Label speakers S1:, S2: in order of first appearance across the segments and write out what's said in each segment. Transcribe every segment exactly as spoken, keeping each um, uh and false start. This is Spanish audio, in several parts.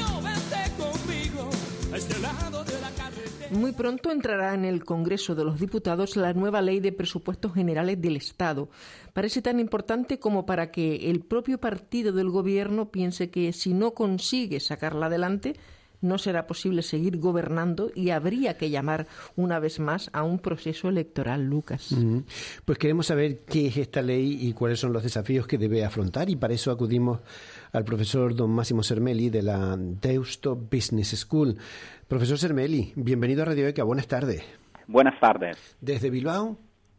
S1: Muy pronto entrará en el Congreso de los Diputados la nueva Ley de Presupuestos Generales del Estado. Parece tan importante como para que el propio partido del Gobierno piense que si no consigue sacarla adelante, no será posible seguir gobernando y habría que llamar una vez más a un proceso electoral, Lucas.
S2: Uh-huh. Pues queremos saber qué es esta ley y cuáles son los desafíos que debe afrontar, y para eso acudimos al profesor don Máximo Sermelli de la Deusto Business School. Profesor Sermelli, bienvenido a Radio ECA, buenas tardes.
S3: Buenas tardes.
S2: ¿Desde Bilbao?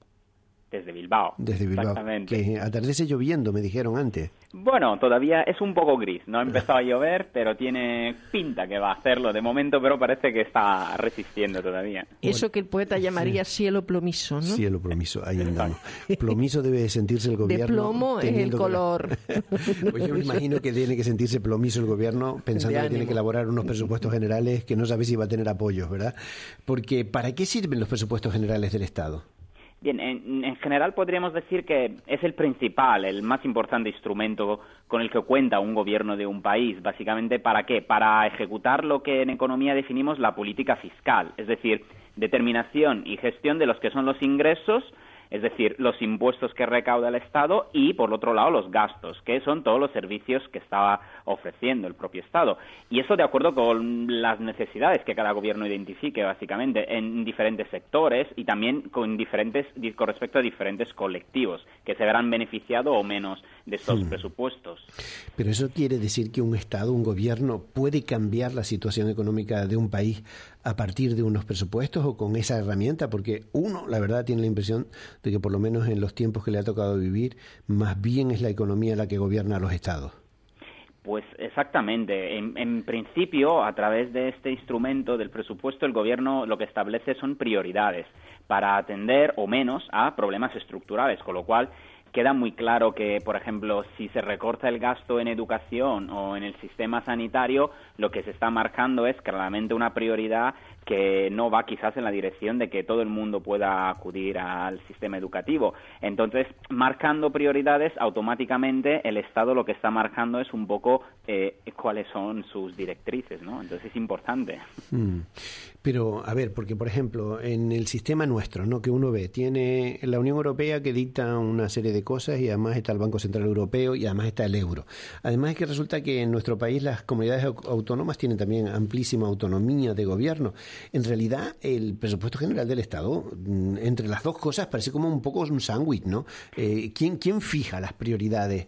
S3: Desde Bilbao.
S2: Desde Bilbao.
S3: Exactamente.
S2: Que atardece lloviendo, me dijeron antes.
S3: Bueno, todavía es un poco gris. No ha empezado a llover, pero tiene pinta que va a hacerlo de momento, pero parece que está resistiendo todavía.
S1: Eso que el poeta llamaría sí. cielo plomizo, ¿no?
S2: Cielo plomizo, ahí andamos. Plomizo debe sentirse el gobierno.
S1: De plomo es el color.
S2: La... Pues yo me imagino que tiene que sentirse plomizo el gobierno pensando que tiene que elaborar unos presupuestos generales que no sabe si va a tener apoyos, ¿verdad? Porque ¿para qué sirven los presupuestos generales del Estado?
S3: Bien, en, en general podríamos decir que es el principal, el más importante instrumento con el que cuenta un gobierno de un país. Básicamente, ¿para qué? Para ejecutar lo que en economía definimos la política fiscal, es decir, determinación y gestión de los que son los ingresos, es decir, los impuestos que recauda el Estado, y, por otro lado, los gastos, que son todos los servicios que está ofreciendo el propio Estado. Y eso de acuerdo con las necesidades que cada gobierno identifique, básicamente, en diferentes sectores y también con diferentes con respecto a diferentes colectivos que se verán beneficiados o menos de estos hmm. presupuestos.
S2: Pero eso quiere decir que un Estado, un gobierno, puede cambiar la situación económica de un país a partir de unos presupuestos o con esa herramienta, porque uno, la verdad, tiene la impresión de que por lo menos en los tiempos que le ha tocado vivir, más bien es la economía la que gobierna a los estados.
S3: Pues exactamente. En, en principio, a través de este instrumento del presupuesto, el gobierno lo que establece son prioridades para atender o menos a problemas estructurales, con lo cual queda muy claro que, por ejemplo, si se recorta el gasto en educación o en el sistema sanitario, lo que se está marcando es claramente una prioridad que no va quizás en la dirección de que todo el mundo pueda acudir al sistema educativo. Entonces, marcando prioridades, automáticamente el Estado lo que está marcando es un poco eh, cuáles son sus directrices, ¿no? Entonces es importante.
S2: Mm. Pero, a ver, porque, por ejemplo, en el sistema nuestro, ¿no?, que uno ve, tiene la Unión Europea que dicta una serie de cosas y además está el Banco Central Europeo y además está el euro. Además es que resulta que en nuestro país las comunidades autónomas tienen también amplísima autonomía de gobierno. En realidad, el presupuesto general del Estado, entre las dos cosas, parece como un poco un sándwich, ¿no? Eh, ¿quién, ¿Quién fija las prioridades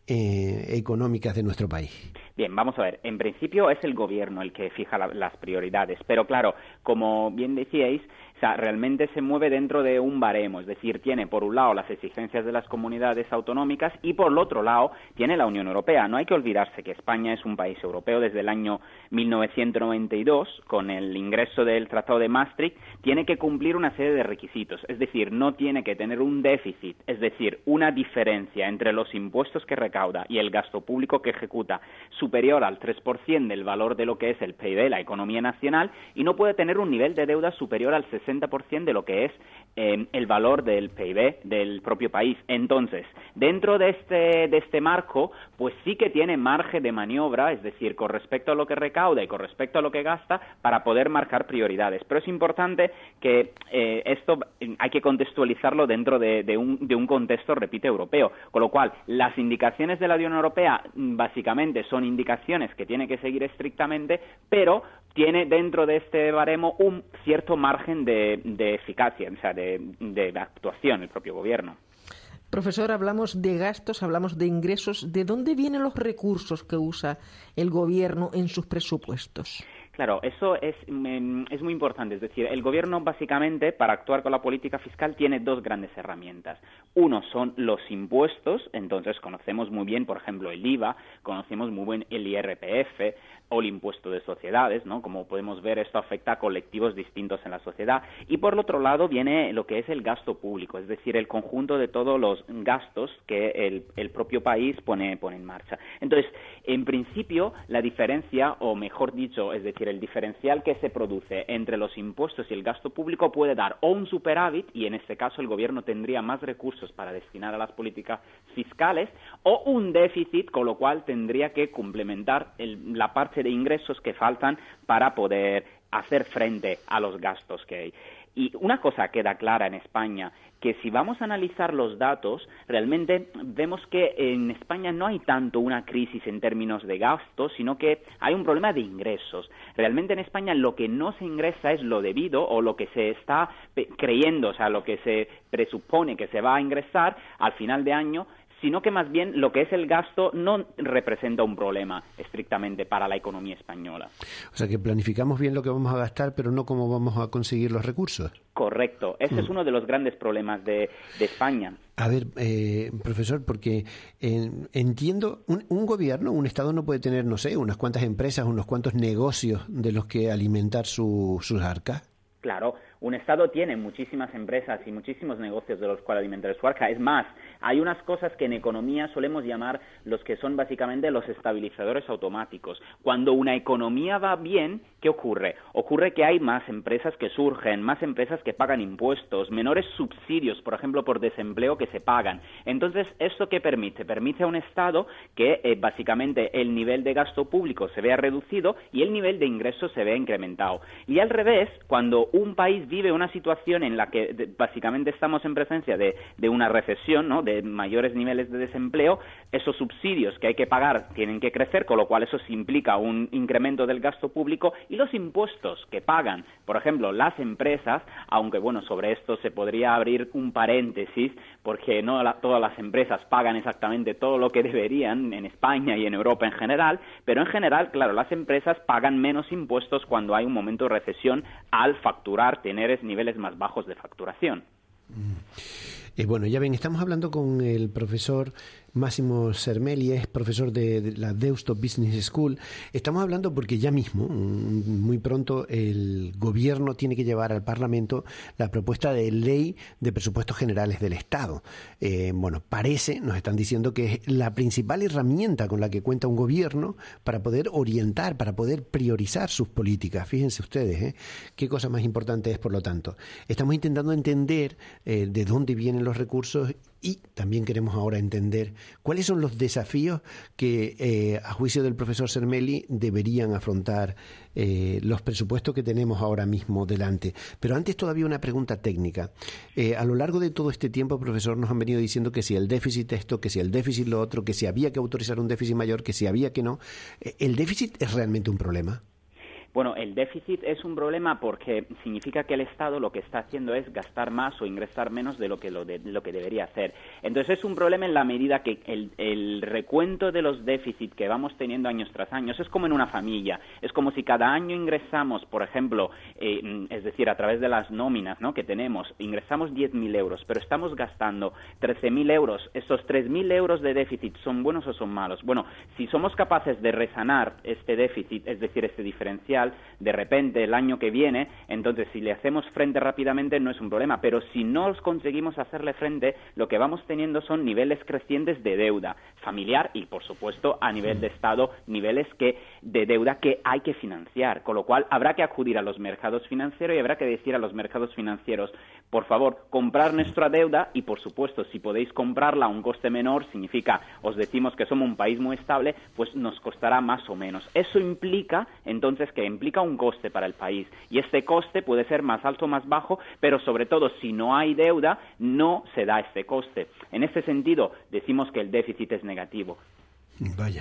S2: eh, económicas de nuestro país?
S3: Bien, vamos a ver. En principio es el gobierno el que fija la, las prioridades, pero claro, como bien decíais, o sea, realmente se mueve dentro de un baremo, es decir, tiene por un lado las exigencias de las comunidades autonómicas y por el otro lado tiene la Unión Europea. No hay que olvidarse que España es un país europeo desde el año mil novecientos noventa y dos, con el ingreso del Tratado de Maastricht, tiene que cumplir una serie de requisitos, es decir, no tiene que tener un déficit, es decir, una diferencia entre los impuestos que recauda y el gasto público que ejecuta superior al tres por ciento del valor de lo que es el P I B, la economía nacional, y no puede tener un nivel de deuda superior al sesenta por ciento de lo que es eh, el valor del P I B del propio país. Entonces, dentro de este, de este marco, pues sí que tiene margen de maniobra, es decir, con respecto a lo que recauda y con respecto a lo que gasta, para poder marcar prioridades. Pero es importante que eh, esto hay que contextualizarlo dentro de, de, un, de un contexto, repite, europeo. Con lo cual, las indicaciones de la Unión Europea básicamente son indicaciones que tiene que seguir estrictamente, pero tiene dentro de este baremo un cierto margen de, de eficacia, o sea, de, de actuación el propio gobierno.
S1: Profesor, hablamos de gastos, hablamos de ingresos. ¿De dónde vienen los recursos que usa el gobierno en sus presupuestos?
S3: Claro, eso es, es muy importante. Es decir, el gobierno básicamente para actuar con la política fiscal tiene dos grandes herramientas. Uno son los impuestos, entonces conocemos muy bien, por ejemplo, el I V A, conocemos muy bien el I R P F o el impuesto de sociedades, ¿no? Como podemos ver, esto afecta a colectivos distintos en la sociedad. Y por el otro lado viene lo que es el gasto público, es decir, el conjunto de todos los gastos que el, el propio país pone, pone en marcha. Entonces, en principio, la diferencia, o mejor dicho, es decir, el diferencial que se produce entre los impuestos y el gasto público puede dar o un superávit, y en este caso el gobierno tendría más recursos para destinar a las políticas fiscales, o un déficit, con lo cual tendría que complementar el, la parte base de ingresos que faltan para poder hacer frente a los gastos que hay. Y una cosa queda clara en España, que si vamos a analizar los datos, realmente vemos que en España no hay tanto una crisis en términos de gastos, sino que hay un problema de ingresos. Realmente en España lo que no se ingresa es lo debido o lo que se está creyendo, o sea, lo que se presupone que se va a ingresar al final de año, sino que más bien lo que es el gasto no representa un problema estrictamente para la economía española.
S2: O sea, que planificamos bien lo que vamos a gastar, pero no cómo vamos a conseguir los recursos.
S3: Correcto. Ese mm. es uno de los grandes problemas de, de España.
S2: A ver, eh, profesor, porque eh, entiendo, un, un gobierno, un Estado no puede tener, no sé, unas cuantas empresas, unos cuantos negocios de los que alimentar su, sus arcas.
S3: Claro, un Estado tiene muchísimas empresas y muchísimos negocios de los cuales alimentar su arca. Es más, hay unas cosas que en economía solemos llamar los que son básicamente los estabilizadores automáticos. Cuando una economía va bien, ¿qué ocurre? Ocurre que hay más empresas que surgen, más empresas que pagan impuestos, menores subsidios, por ejemplo, por desempleo que se pagan. Entonces, ¿esto qué permite? Permite a un Estado que eh, básicamente el nivel de gasto público se vea reducido y el nivel de ingresos se vea incrementado. Y al revés, cuando un país vive una situación en la que de, básicamente estamos en presencia de, de una recesión, ¿no?, de mayores niveles de desempleo, esos subsidios que hay que pagar tienen que crecer, con lo cual eso implica un incremento del gasto público, y los impuestos que pagan, por ejemplo, las empresas, aunque bueno, sobre esto se podría abrir un paréntesis, porque no la, todas las empresas pagan exactamente todo lo que deberían en España y en Europa en general, pero en general, claro, las empresas pagan menos impuestos cuando hay un momento de recesión al facturar, tener niveles más bajos de facturación.
S2: Eh, bueno, ya ven, estamos hablando con el profesor Massimo Sermelli, es profesor de, de la Deusto Business School. Estamos hablando porque ya mismo, muy pronto, el gobierno tiene que llevar al Parlamento la propuesta de ley de presupuestos generales del Estado. Eh, bueno, parece, nos están diciendo que es la principal herramienta con la que cuenta un gobierno para poder orientar, para poder priorizar sus políticas. Fíjense ustedes, ¿eh? Qué cosa más importante es, por lo tanto. Estamos intentando entender eh, de dónde vienen los recursos y también queremos ahora entender cuáles son los desafíos que, eh, a juicio del profesor Sermelli, deberían afrontar eh, los presupuestos que tenemos ahora mismo delante. Pero antes todavía una pregunta técnica. Eh, a lo largo de todo este tiempo, profesor, nos han venido diciendo que si el déficit esto, que si el déficit lo otro, que si había que autorizar un déficit mayor, que si había que no. ¿El déficit es realmente un problema?
S3: Bueno, el déficit es un problema porque significa que el Estado lo que está haciendo es gastar más o ingresar menos de lo que, lo de, lo que debería hacer. Entonces es un problema en la medida que el, el recuento de los déficits que vamos teniendo años tras años es como en una familia. Es como si cada año ingresamos, por ejemplo, eh, es decir, a través de las nóminas, ¿no?, que tenemos, ingresamos diez mil euros, pero estamos gastando trece mil euros. ¿Esos tres mil euros de déficit son buenos o son malos? Bueno, si somos capaces de resanar este déficit, es decir, este diferencial, de repente el año que viene, entonces si le hacemos frente rápidamente no es un problema, pero si no conseguimos hacerle frente, lo que vamos teniendo son niveles crecientes de deuda familiar y, por supuesto, a nivel de Estado, niveles que de deuda que hay que financiar, con lo cual habrá que acudir a los mercados financieros y habrá que decir a los mercados financieros, por favor, comprar nuestra deuda y, por supuesto, si podéis comprarla a un coste menor, significa, os decimos que somos un país muy estable, pues nos costará más o menos. Eso implica, entonces, que implica un coste para el país y este coste puede ser más alto o más bajo, pero sobre todo si no hay deuda no se da este coste. En este sentido decimos que el déficit es negativo.
S2: Vaya,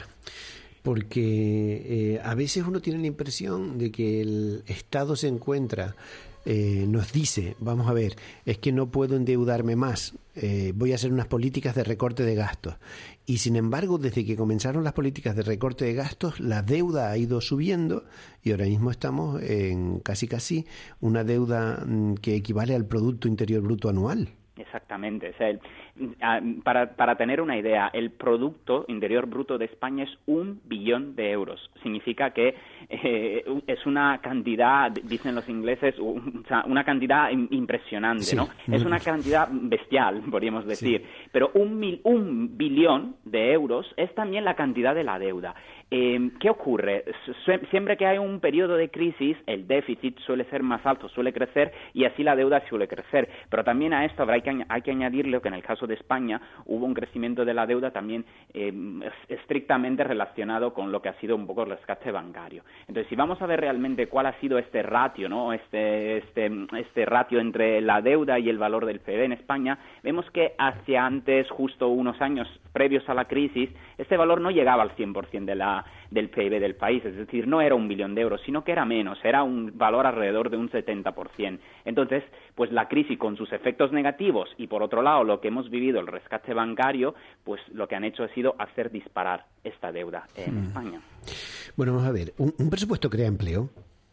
S2: porque eh, a veces uno tiene la impresión de que el Estado se encuentra Eh, nos dice, vamos a ver, es que no puedo endeudarme más, eh, voy a hacer unas políticas de recorte de gastos. Y sin embargo, desde que comenzaron las políticas de recorte de gastos, la deuda ha ido subiendo y ahora mismo estamos en casi casi una deuda que equivale al Producto Interior Bruto anual.
S3: Exactamente. O sea, el, para, para tener una idea, el Producto Interior Bruto de España es un billón de euros. Significa que eh, es una cantidad, dicen los ingleses, un, o sea, una cantidad impresionante, sí, ¿no? Es una cantidad bestial, podríamos decir. Sí. Pero un, mil, un billón de euros es también la cantidad de la deuda. Eh, ¿Qué ocurre? Siempre que hay un periodo de crisis, el déficit suele ser más alto, suele crecer, y así la deuda suele crecer. Pero también a esto habrá que, hay que añadirle que en el caso de España hubo un crecimiento de la deuda también eh, estrictamente relacionado con lo que ha sido un poco el rescate bancario. Entonces, si vamos a ver realmente cuál ha sido este ratio, ¿no? Este, este, este ratio entre la deuda y el valor del P I B en España, vemos que hacia antes, justo unos años previos a la crisis, este valor no llegaba al cien por ciento de la, del P I B del país, es decir, no era un billón de euros, sino que era menos, era un valor alrededor de un setenta por ciento. Entonces, pues la crisis con sus efectos negativos y, por otro lado, lo que hemos vivido, el rescate bancario, pues lo que han hecho ha sido hacer disparar esta deuda en hmm. España.
S2: Bueno, vamos a ver, ¿un, un presupuesto crea empleo?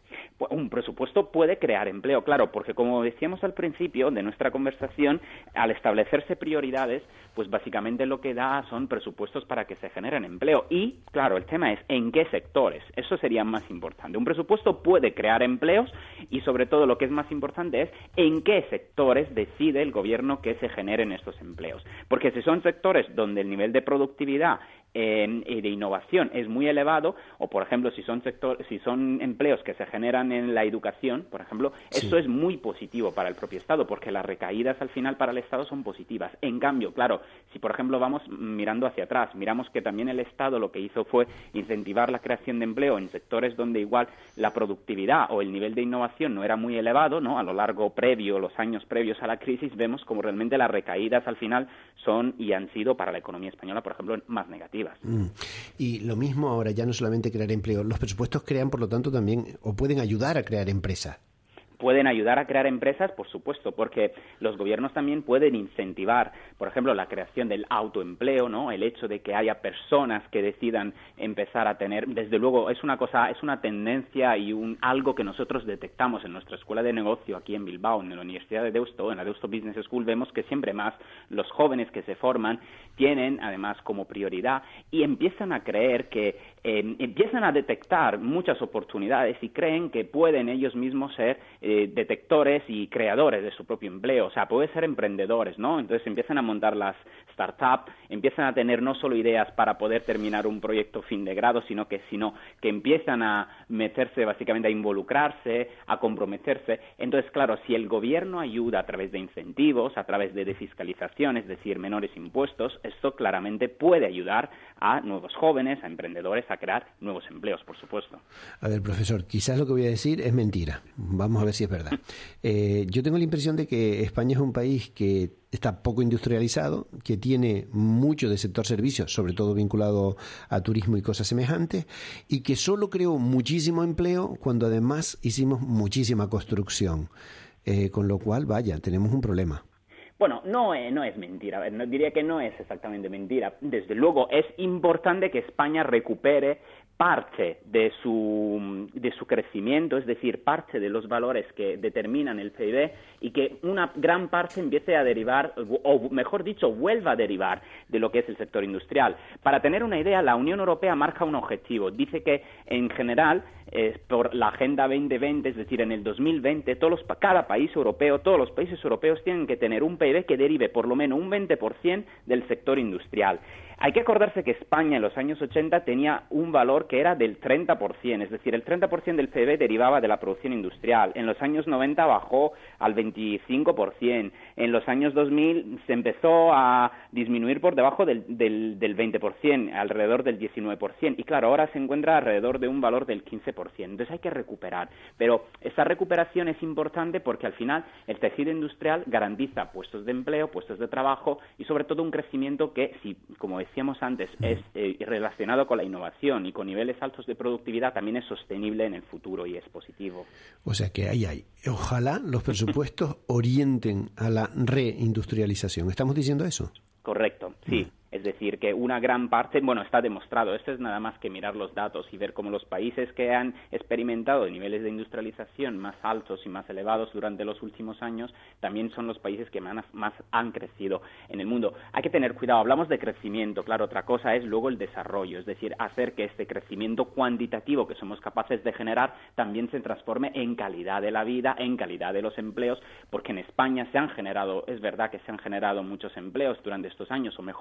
S3: Un presupuesto puede crear empleo, claro, porque como decíamos al principio de nuestra conversación, al establecerse prioridades, pues básicamente lo que da son presupuestos para que se generen empleo. Y, claro, el tema es en qué sectores. Eso sería más importante. Un presupuesto puede crear empleos y, sobre todo, lo que es más importante es en qué sectores decide el gobierno que se generen estos empleos. Porque si son sectores donde el nivel de productividad Eh, y de innovación es muy elevado, o por ejemplo si son sector, si son empleos que se generan en la educación, por ejemplo, sí. Eso es muy positivo para el propio Estado, porque las recaídas al final para el Estado son positivas. En cambio, claro, si por ejemplo vamos mirando hacia atrás, miramos que también el Estado lo que hizo fue incentivar la creación de empleo en sectores donde igual la productividad o el nivel de innovación no era muy elevado, ¿no? A lo largo previo, los años previos a la crisis, vemos como realmente las recaídas al final son y han sido para la economía española, por ejemplo, más negativas.
S2: Mm. Y lo mismo ahora, ya no solamente crear empleo, los presupuestos crean, por lo tanto, también, o pueden ayudar a crear empresas.
S3: Pueden ayudar a crear empresas, por supuesto, porque los gobiernos también pueden incentivar, por ejemplo, la creación del autoempleo, ¿no? El hecho de que haya personas que decidan empezar a tener, desde luego, es una cosa, es una tendencia y un algo que nosotros detectamos en nuestra escuela de negocio aquí en Bilbao, en la Universidad de Deusto, en la Deusto Business School, vemos que siempre más los jóvenes que se forman tienen, además, como prioridad y empiezan a creer que, eh, empiezan a detectar muchas oportunidades y creen que pueden ellos mismos ser eh, detectores y creadores de su propio empleo, o sea, pueden ser emprendedores, ¿no? Entonces empiezan a montar las startups, empiezan a tener no solo ideas para poder terminar un proyecto fin de grado, sino que, sino que empiezan a meterse, básicamente a involucrarse, a comprometerse. Entonces, claro, si el gobierno ayuda a través de incentivos, a través de desfiscalización, es decir, menores impuestos, esto claramente puede ayudar a nuevos jóvenes, a emprendedores, a crear nuevos empleos, por supuesto.
S2: A ver, profesor, quizás lo que voy a decir es mentira. Vamos a ver si es verdad. Eh, yo tengo la impresión de que España es un país que está poco industrializado, que tiene mucho de sector servicios, sobre todo vinculado a turismo y cosas semejantes, y que solo creó muchísimo empleo cuando además hicimos muchísima construcción. Eh, con lo cual, vaya, tenemos un problema.
S3: Bueno, no, eh, no es mentira, a ver, no, diría que no es exactamente mentira. Desde luego es importante que España recupere parte de su, de su crecimiento, es decir, parte de los valores que determinan el P I B y que una gran parte empiece a derivar, o mejor dicho, vuelva a derivar de lo que es el sector industrial. Para tener una idea, la Unión Europea marca un objetivo. Dice que, en general, eh, por la Agenda veinte veinte, es decir, en el dos mil veinte, todos los, cada país europeo, todos los países europeos tienen que tener un P I B que derive por lo menos un veinte por ciento del sector industrial. Hay que acordarse que España en los años ochenta tenía un valor que era del treinta por ciento, es decir, el treinta por ciento del P I B derivaba de la producción industrial. En los años noventa bajó al veinticinco por ciento. En los años dos mil se empezó a disminuir por debajo del, del, del veinte por ciento, alrededor del diecinueve por ciento. Y claro, ahora se encuentra alrededor de un valor del quince por ciento. Entonces hay que recuperar. Pero esa recuperación es importante porque al final el tejido industrial garantiza puestos de empleo, puestos de trabajo y sobre todo un crecimiento que, si, como decíamos antes, es eh, relacionado con la innovación y con niveles altos de productividad, también es sostenible en el futuro y es positivo.
S2: O sea que ahí hay. Ojalá los presupuestos orienten a la reindustrialización. ¿Estamos diciendo eso?
S3: Correcto, sí. Es decir, que una gran parte, bueno, está demostrado, esto es nada más que mirar los datos y ver cómo los países que han experimentado niveles de industrialización más altos y más elevados durante los últimos años, también son los países que más, más han crecido en el mundo. Hay que tener cuidado, hablamos de crecimiento, claro, otra cosa es luego el desarrollo, es decir, hacer que este crecimiento cuantitativo que somos capaces de generar también se transforme en calidad de la vida, en calidad de los empleos, porque en España se han generado, es verdad que se han generado muchos empleos durante estos años, o mejor dicho, también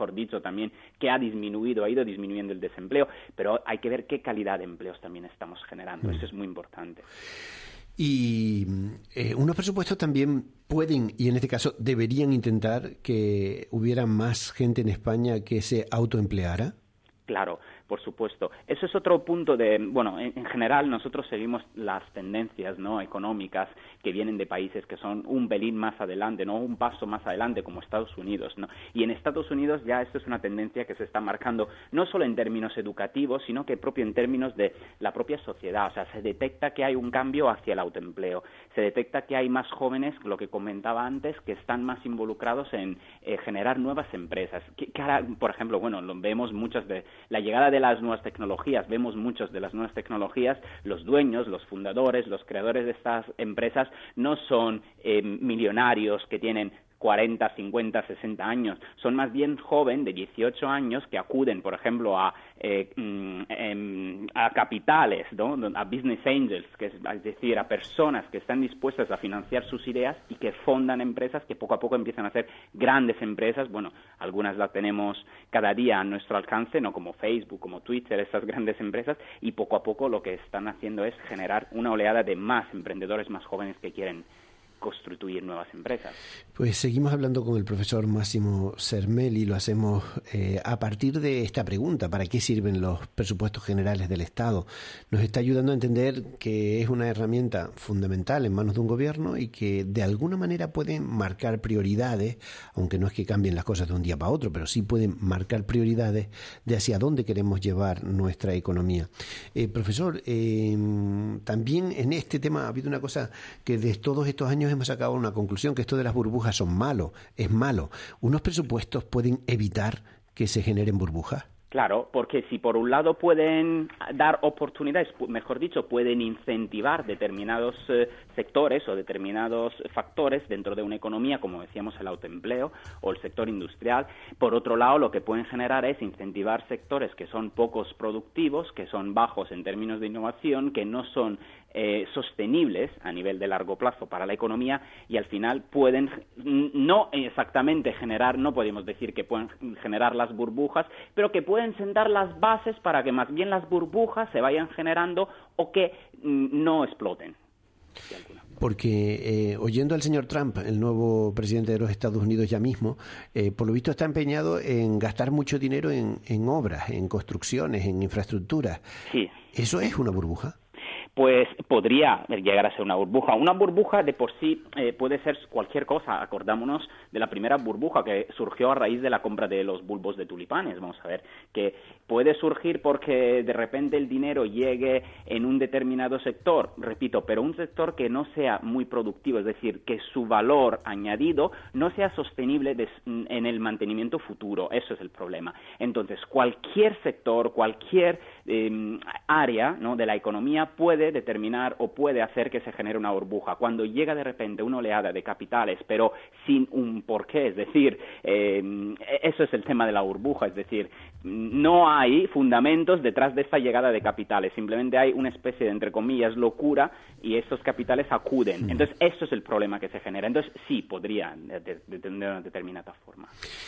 S3: también que ha disminuido, ha ido disminuyendo el desempleo, pero hay que ver qué calidad de empleos también estamos generando. Mm. Eso es muy importante.
S2: Y eh, unos presupuestos también pueden, y en este caso deberían intentar que hubiera más gente en España que se autoempleara.
S3: Claro, por supuesto. Eso es otro punto de, bueno, en, en general nosotros seguimos las tendencias, ¿no?, económicas que vienen de países que son un pelín más adelante, no un paso más adelante como Estados Unidos, ¿no? Y en Estados Unidos ya esto es una tendencia que se está marcando no solo en términos educativos, sino que propio en términos de la propia sociedad. O sea, se detecta que hay un cambio hacia el autoempleo, se detecta que hay más jóvenes, lo que comentaba antes, que están más involucrados en eh, generar nuevas empresas. Que, que ahora, por ejemplo, bueno, lo vemos muchas de la llegada de las nuevas tecnologías, vemos muchos de las nuevas tecnologías, los dueños, los fundadores, los creadores de estas empresas no son eh, millonarios que tienen cuarenta, cincuenta, sesenta años, son más bien jóvenes de dieciocho años que acuden, por ejemplo, a, eh, eh, a capitales, ¿no?, a business angels, que es, es decir, a personas que están dispuestas a financiar sus ideas y que fondan empresas que poco a poco empiezan a ser grandes empresas. Bueno, algunas las tenemos cada día a nuestro alcance, no como Facebook, como Twitter, estas grandes empresas, y poco a poco lo que están haciendo es generar una oleada de más emprendedores más jóvenes que quieren constituir nuevas empresas.
S2: Pues seguimos hablando con el profesor Máximo Cermel y lo hacemos eh, a partir de esta pregunta: ¿para qué sirven los presupuestos generales del Estado? Nos está ayudando a entender que es una herramienta fundamental en manos de un gobierno y que de alguna manera pueden marcar prioridades, aunque no es que cambien las cosas de un día para otro, pero sí pueden marcar prioridades de hacia dónde queremos llevar nuestra economía. Eh, profesor, eh, también en este tema ha habido una cosa que de todos estos años hemos sacado una conclusión, que esto de las burbujas son malos, es malo. ¿Unos presupuestos pueden evitar que se generen burbujas?
S3: Claro, porque si por un lado pueden dar oportunidades, mejor dicho, pueden incentivar determinados eh, sectores o determinados factores dentro de una economía, como decíamos el autoempleo o el sector industrial, por otro lado lo que pueden generar es incentivar sectores que son pocos productivos, que son bajos en términos de innovación, que no son eh, sostenibles a nivel de largo plazo para la economía y al final pueden no exactamente generar, no podemos decir que pueden generar las burbujas, pero que pueden sentar las bases para que más bien las burbujas se vayan generando o que mm, no exploten.
S2: Porque eh, oyendo al señor Trump, el nuevo presidente de los Estados Unidos ya mismo, eh, por lo visto está empeñado en gastar mucho dinero en, en obras, en construcciones, en infraestructuras.
S3: Sí.
S2: ¿Eso es una burbuja?
S3: Pues podría llegar a ser una burbuja. Una burbuja de por sí eh, puede ser cualquier cosa. Acordámonos de la primera burbuja que surgió a raíz de la compra de los bulbos de tulipanes. Vamos a ver, que puede surgir porque de repente el dinero llegue en un determinado sector, repito, pero un sector que no sea muy productivo, es decir, que su valor añadido no sea sostenible de, en el mantenimiento futuro. Eso es el problema. Entonces, cualquier sector, cualquier eh, área, ¿no?, de la economía puede determinar o puede hacer que se genere una burbuja. Cuando llega de repente una oleada de capitales, pero sin un porqué, es decir, eh, eso es el tema de la burbuja, es decir, no hay fundamentos detrás de esta llegada de capitales, simplemente hay una especie de, entre comillas, locura y estos capitales acuden. Entonces, eso es el problema que se genera. Entonces, sí, podría de, de, de una determinada forma.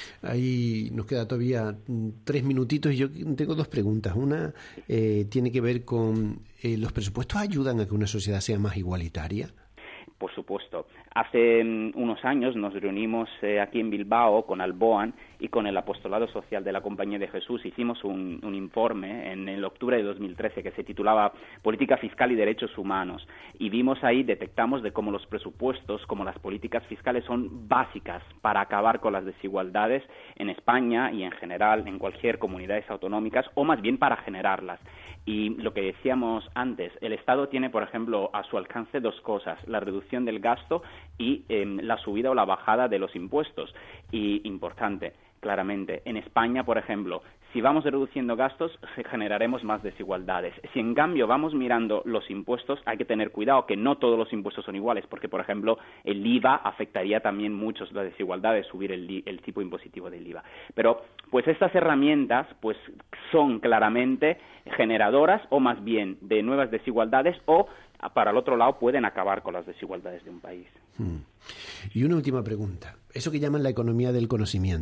S2: Ahí nos queda todavía tres minutitos y yo tengo dos preguntas. Una eh, tiene que ver con eh, los presupuestos ayudan a que una sociedad sea más igualitaria.
S3: Por supuesto. Hace um, unos años nos reunimos eh, aquí en Bilbao con Alboan y con el Apostolado Social de la Compañía de Jesús. Hicimos un, un informe en el octubre de dos mil trece que se titulaba Política Fiscal y Derechos Humanos. Y vimos ahí, detectamos de cómo los presupuestos, como las políticas fiscales son básicas para acabar con las desigualdades en España y en general en cualquier comunidades autonómicas, o más bien para generarlas. Y lo que decíamos antes, el Estado tiene, por ejemplo, a su alcance dos cosas: la reducción del gasto y eh, la subida o la bajada de los impuestos. Y importante, claramente, en España, por ejemplo, si vamos reduciendo gastos, generaremos más desigualdades. Si, en cambio, vamos mirando los impuestos, hay que tener cuidado que no todos los impuestos son iguales, porque, por ejemplo, el I V A afectaría también mucho las desigualdades, subir el, el tipo impositivo del I V A. Pero, pues, estas herramientas, pues, son claramente generadoras, o más bien, de nuevas desigualdades, o, para el otro lado, pueden acabar con las desigualdades de un país.
S2: Hmm. Y una última pregunta. Eso que llaman la economía del conocimiento.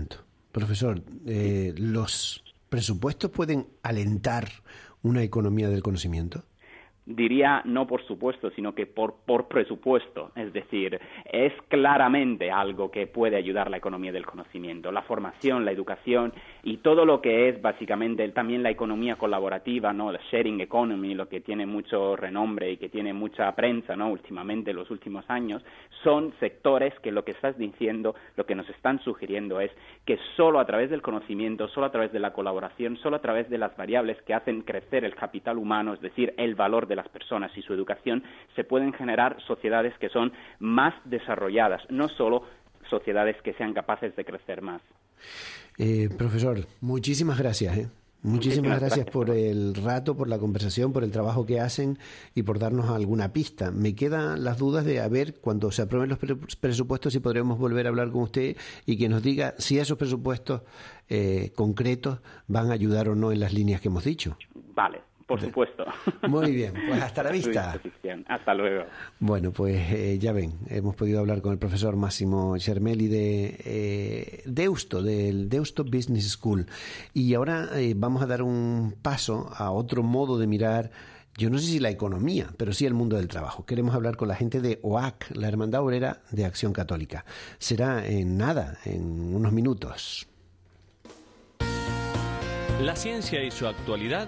S2: Profesor, eh, ¿los presupuestos pueden alentar una economía del conocimiento?
S3: Diría no por supuesto, sino que por, por presupuesto. Es decir, es claramente algo que puede ayudar la economía del conocimiento. La formación, la educación y todo lo que es básicamente también la economía colaborativa, ¿no? La sharing economy, lo que tiene mucho renombre y que tiene mucha prensa, ¿no? Últimamente, en los últimos años, son sectores que lo que estás diciendo, lo que nos están sugiriendo es que solo a través del conocimiento, solo a través de la colaboración, solo a través de las variables que hacen crecer el capital humano, es decir, el valor de las personas y su educación, se pueden generar sociedades que son más desarrolladas, no solo sociedades que sean capaces de crecer más.
S2: Eh, profesor, muchísimas gracias. ¿eh? Muchísimas, muchísimas gracias, gracias por el rato, por la conversación, por el trabajo que hacen y por darnos alguna pista. Me quedan las dudas de a ver, cuando se aprueben los presupuestos, si podremos volver a hablar con usted y que nos diga si esos presupuestos eh, concretos van a ayudar o no en las líneas que hemos dicho.
S3: Vale. Por supuesto.
S2: Muy bien, pues hasta la vista.
S3: Hasta luego.
S2: Bueno, pues eh, ya ven, hemos podido hablar con el profesor Massimo Cermelli de eh, Deusto, del Deusto Business School. Y ahora eh, vamos a dar un paso a otro modo de mirar, yo no sé si la economía, pero sí el mundo del trabajo. Queremos hablar con la gente de O A C, la Hermandad Obrera de Acción Católica. Será en nada, en unos minutos.
S4: La ciencia y su actualidad